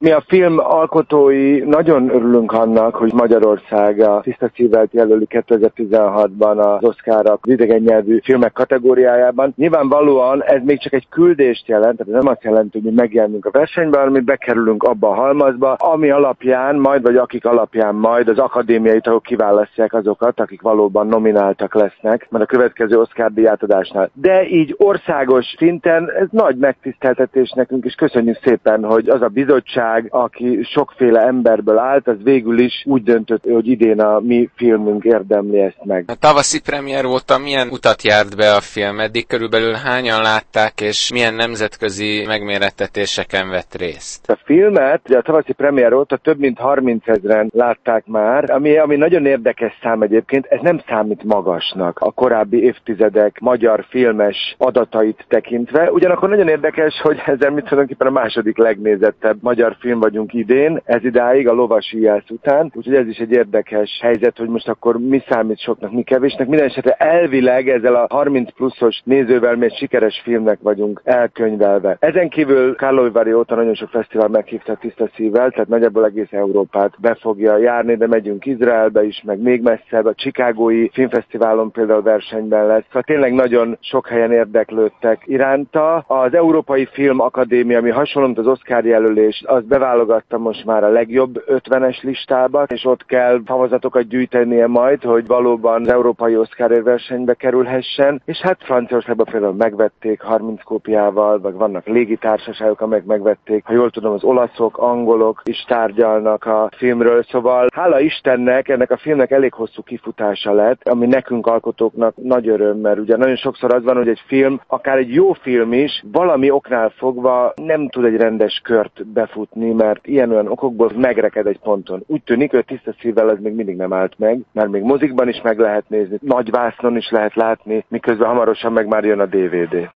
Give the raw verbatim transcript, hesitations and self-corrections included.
Mi a film alkotói nagyon örülünk annak, hogy Magyarország a Tiszta Szívvel jelöli kétezer-tizenhatban az Oscarra az idegen nyelvű filmek kategóriájában. Nyilvánvalóan ez még csak egy küldést jelent, tehát nem azt jelenti, hogy mi megjelenünk a versenyben, hanem mi bekerülünk abba a halmazba, ami alapján majd, vagy akik alapján majd az akadémiai tagok kiválasztják azokat, akik valóban nomináltak lesznek, mert a következő Oscar-díj átadásnál. De így országos szinten ez nagy megtiszteltetés nekünk, és köszönjük szépen, hogy az a bizottság, aki sokféle emberből állt, az végül is úgy döntött, hogy idén a mi filmünk érdemli ezt meg. A tavaszi premier óta milyen utat járt be a film? Eddig körülbelül hányan látták, és milyen nemzetközi megmérettetéseken vett részt? A filmet ugye a tavaszi premier óta több mint harmincezren látták már, ami, ami nagyon érdekes szám egyébként, ez nem számít magasnak a korábbi évtizedek magyar filmes adatait tekintve. Ugyanakkor nagyon érdekes, hogy ezzel mit tulajdonképpen a második legnézettebb magyar film vagyunk idén, ez idáig a Lovas íjász után, úgyhogy ez is egy érdekes helyzet, hogy most akkor mi számít soknak, mi kevésnek. Minden esetre elvileg ezzel a harminc pluszos nézővel még sikeres filmnek vagyunk elkönyvelve. Ezen kívül Karlovy óta nagyon sok fesztivál meghívta a Tiszta Szívvel, tehát nagyjából egész Európát be fogja járni, de megyünk Izraelbe is, meg még messzebb, a Chicagói Filmfesztiválon például versenyben lesz. Szóval tényleg nagyon sok helyen érdeklődtek iránta. Az Európai Film Akadémia, ami hasonló, mint az Oscar jelölés, az beválogatta most már a legjobb ötvenes listába, és ott kell szavazatokat gyűjtenie majd, hogy valóban az Európai Oscar versenybe kerülhessen. És hát Franciaországban például megvették harminc kópiával, vagy vannak légitársaságok, amelyek megvették. Ha jól tudom, az olaszok, angolok is tárgyalnak a filmről, szóval hála Istennek ennek a filmnek elég hosszú kifutása lett, ami nekünk alkotóknak nagy öröm, mert ugye nagyon sokszor az van, hogy egy film, akár egy jó film is, valami oknál fogva nem tud egy rendes kört befutni, mert ilyen-olyan okokból megreked egy ponton. Úgy tűnik, hogy Tiszta Szívvel ez még mindig nem állt meg, mert még mozikban is meg lehet nézni, nagy vásznon is lehet látni, miközben hamarosan meg már jön a dé vé dé.